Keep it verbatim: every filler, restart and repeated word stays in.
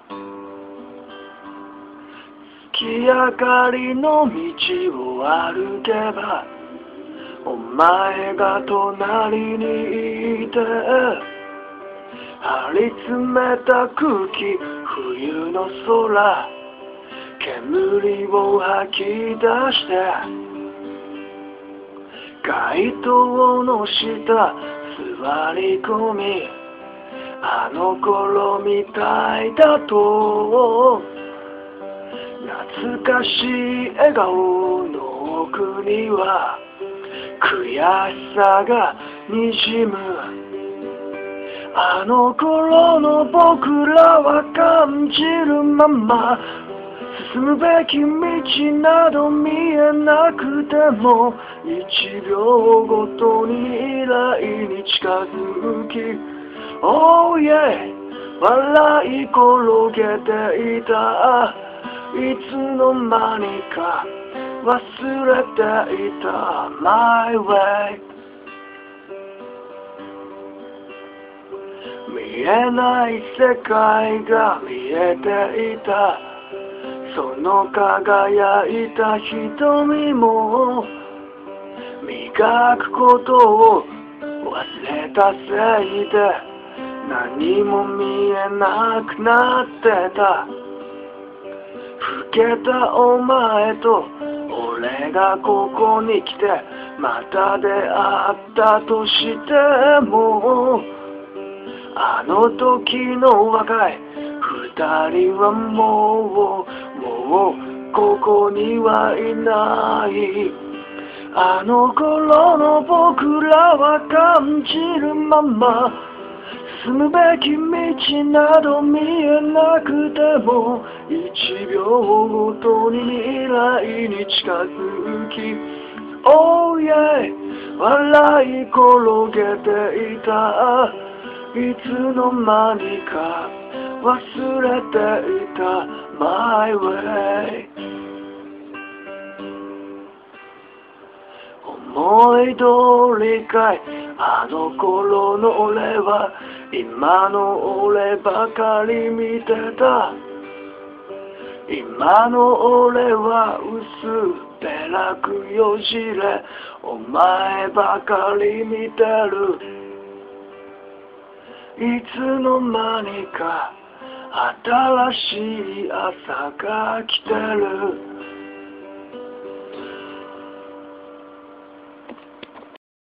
月明かりの道を歩けばお前が隣にいて張り詰めた空気冬の空煙を吐き出して街灯の下座り込みあの頃みたいだと懐かしい笑顔の奥には悔しさがにじむあの頃の僕らは感じるまま進むべき道など見えなくても一秒ごとに未来に近づき Oh yeah 笑い転げていたいつの間にか忘れていた My way 見えない世界が見えていたその輝いた瞳も磨くことを忘れたせいで何も見えなくなってた老けたお前と俺がここに来てまた出会ったとしてもあの時の若い二人はもうもうここにはいないあの頃の僕らは感じるまま進むべき道など見えなくても一秒ごとに未来に近づき Oh yeah 笑い転げていたいつの間にか忘れていた My way 思い通りかいあの頃の俺は今の俺ばかり見てた今の俺は薄っぺらくよじれお前ばかり見てるいつの間にか新しい朝が来てる